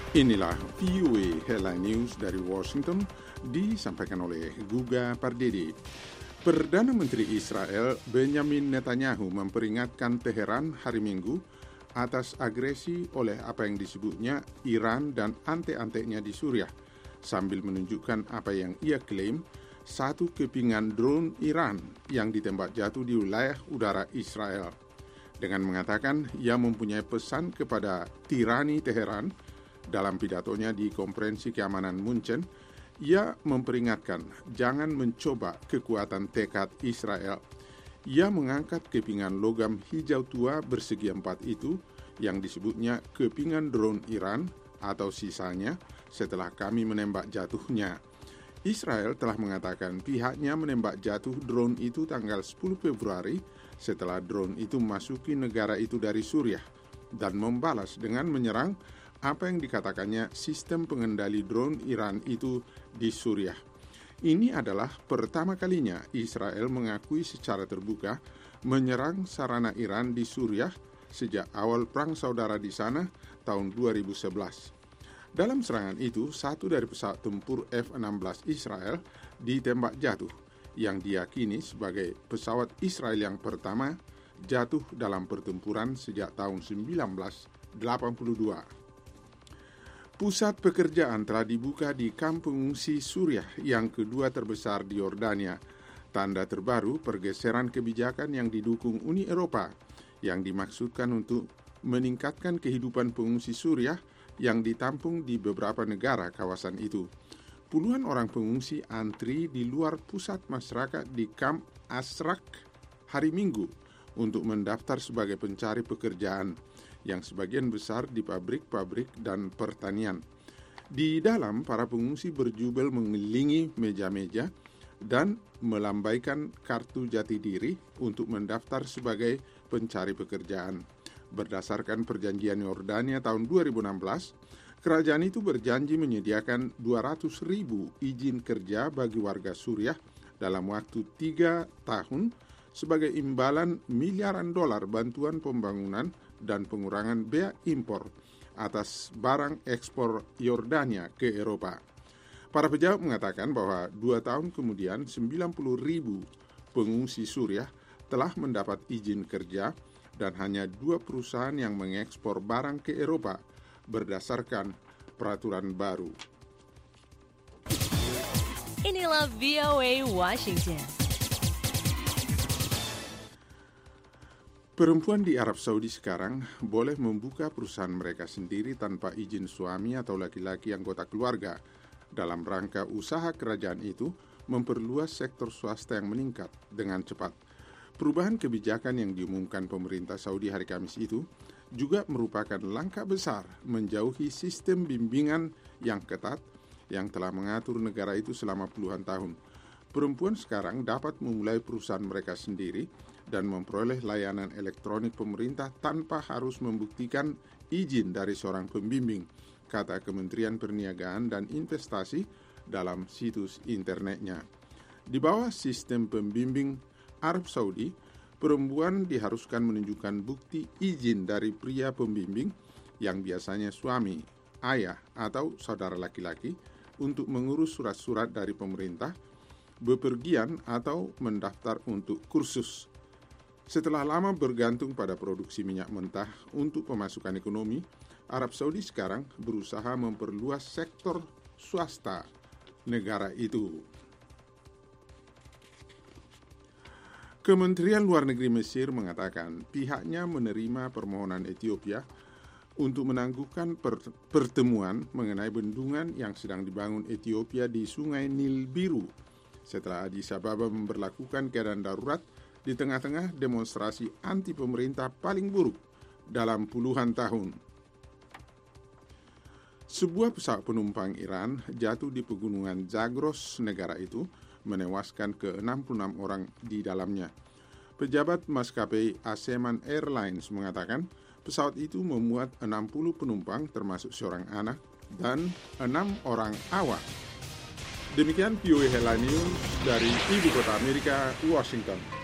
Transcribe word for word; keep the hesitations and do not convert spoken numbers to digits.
Inilah V O A Headline News dari Washington, disampaikan oleh Guga Pardede. Perdana Menteri Israel Benjamin Netanyahu memperingatkan Teheran hari Minggu atas agresi oleh apa yang disebutnya Iran dan ante-antenya di Suriah, sambil menunjukkan apa yang ia klaim satu kepingan drone Iran yang ditembak jatuh di wilayah udara Israel. Dengan mengatakan ia mempunyai pesan kepada tirani Teheran, dalam pidatonya di Konferensi Keamanan Munchen, ia memperingatkan jangan mencoba kekuatan tekad Israel. Ia mengangkat kepingan logam hijau tua bersegi empat itu yang disebutnya kepingan drone Iran atau sisanya setelah kami menembak jatuhnya. Israel telah mengatakan pihaknya menembak jatuh drone itu tanggal sepuluh Februari setelah drone itu memasuki negara itu dari Suriah dan membalas dengan menyerang apa yang dikatakannya sistem pengendali drone Iran itu di Suriah. Ini adalah pertama kalinya Israel mengakui secara terbuka menyerang sarana Iran di Suriah sejak awal perang saudara di sana tahun dua ribu sebelas. Dalam serangan itu, satu dari pesawat tempur F enam belas Israel ditembak jatuh, yang diyakini sebagai pesawat Israel yang pertama jatuh dalam pertempuran sejak tahun seribu sembilan ratus delapan puluh dua. Pusat pekerjaan telah dibuka di kamp pengungsi Suriah yang kedua terbesar di Yordania, tanda terbaru pergeseran kebijakan yang didukung Uni Eropa, yang dimaksudkan untuk meningkatkan kehidupan pengungsi Suriah yang ditampung di beberapa negara kawasan itu. Puluhan orang pengungsi antri di luar pusat masyarakat di kamp Asrak hari Minggu untuk mendaftar sebagai pencari pekerjaan, yang sebagian besar di pabrik-pabrik dan pertanian. Di dalam, para pengungsi berjubel mengelilingi meja-meja dan melambaikan kartu jati diri untuk mendaftar sebagai pencari pekerjaan. Berdasarkan perjanjian Yordania tahun dua ribu enam belas, kerajaan itu berjanji menyediakan dua ratus ribu izin kerja bagi warga Suriah dalam waktu tiga tahun sebagai imbalan miliaran dolar bantuan pembangunan dan pengurangan bea impor atas barang ekspor Yordania ke Eropa. Para pejabat mengatakan bahwa dua tahun kemudian sembilan puluh ribu pengungsi Suriah telah mendapat izin kerja dan hanya dua perusahaan yang mengekspor barang ke Eropa berdasarkan peraturan baru. Inilah V O A Washington. Perempuan di Arab Saudi sekarang boleh membuka perusahaan mereka sendiri tanpa izin suami atau laki-laki anggota keluarga. Dalam rangka usaha kerajaan itu memperluas sektor swasta yang meningkat dengan cepat. Perubahan kebijakan yang diumumkan pemerintah Saudi hari Kamis itu juga merupakan langkah besar menjauhi sistem bimbingan yang ketat yang telah mengatur negara itu selama puluhan tahun. Perempuan sekarang dapat memulai perusahaan mereka sendiri dan memperoleh layanan elektronik pemerintah tanpa harus membuktikan izin dari seorang pembimbing, kata Kementerian Perniagaan dan Investasi dalam situs internetnya. Di bawah sistem pembimbing Arab Saudi, perempuan diharuskan menunjukkan bukti izin dari pria pembimbing yang biasanya suami, ayah, atau saudara laki-laki untuk mengurus surat-surat dari pemerintah, bepergian atau mendaftar untuk kursus. Setelah lama bergantung pada produksi minyak mentah untuk pemasukan ekonomi, Arab Saudi sekarang berusaha memperluas sektor swasta negara itu. Kementerian Luar Negeri Mesir mengatakan pihaknya menerima permohonan Ethiopia untuk menangguhkan pertemuan mengenai bendungan yang sedang dibangun Ethiopia di Sungai Nil Biru setelah Addis Ababa memberlakukan keadaan darurat di tengah-tengah demonstrasi anti pemerintah paling buruk dalam puluhan tahun. Sebuah pesawat penumpang Iran jatuh di pegunungan Zagros negara itu, menewaskan ke enam puluh enam orang di dalamnya. Pejabat maskapai Aseman Airlines mengatakan pesawat itu memuat enam puluh penumpang termasuk seorang anak dan enam orang awak. Demikian V O A Headline News dari Ibu Kota Amerika, Washington.